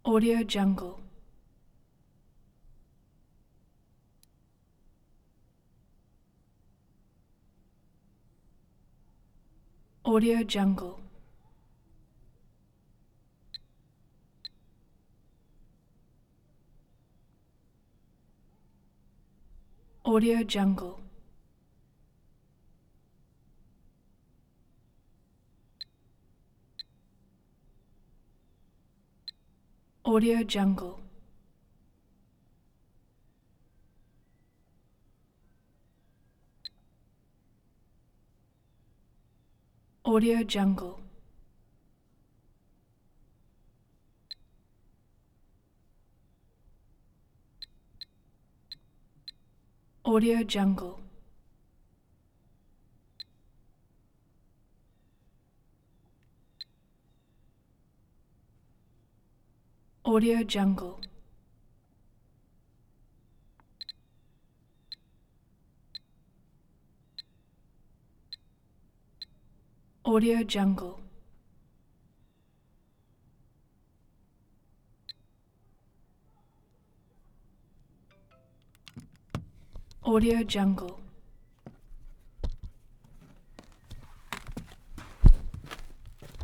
Audio Jungle. Audio Jungle. Audio Jungle. Audio Jungle. Audio Jungle. Audio Jungle. Audio Jungle. Audio Jungle. Audio Jungle.